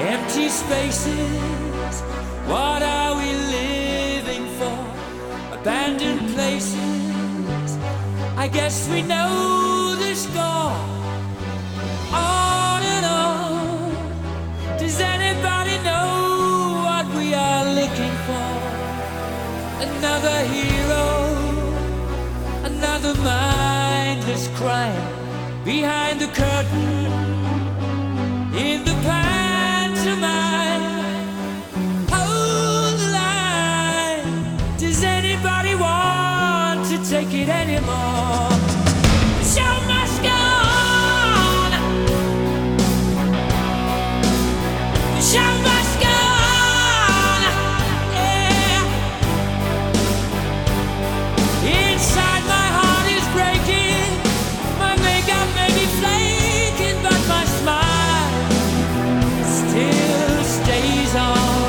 Empty spaces, what are we living for? Abandoned places, I guess we know the score. On and on, does anybody know what we are looking for? Another hero, another mindless crime behind the curtain, in the pantomime. Hold the line, does anybody want to take it anymore? The show must go on. The show must go on. Yeah. Inside my heart is breaking, my makeup may be flaking, but my smile still stays on.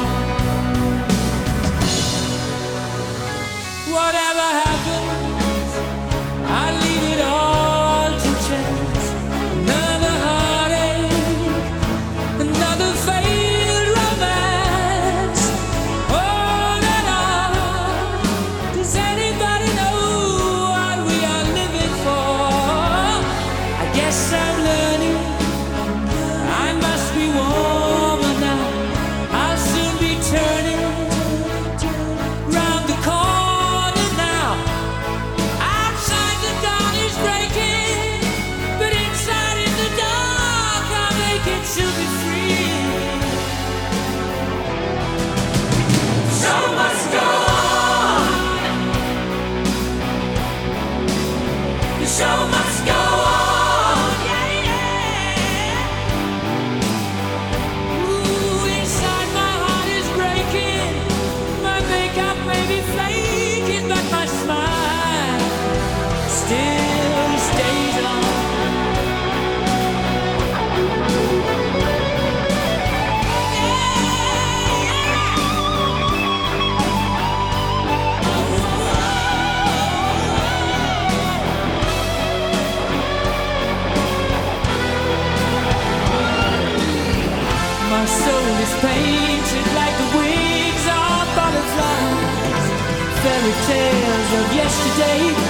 Whatever happens, I leave it all to chance. Another heartache, another failed romance. On and on, does anybody know what we are living for? I guess I'm learning, I must be warmer now. I'll soon be turning round the corner now. Outside the dawn is breaking, but inside in the dark I'm aching to be free. Show must go on. The show must go on. Yeah, yeah. Ooh, inside my heart is breaking, my makeup may be flaking, but my smile still stays on. My soul is painted like the wings of butterflies, fairy tales of yesterday.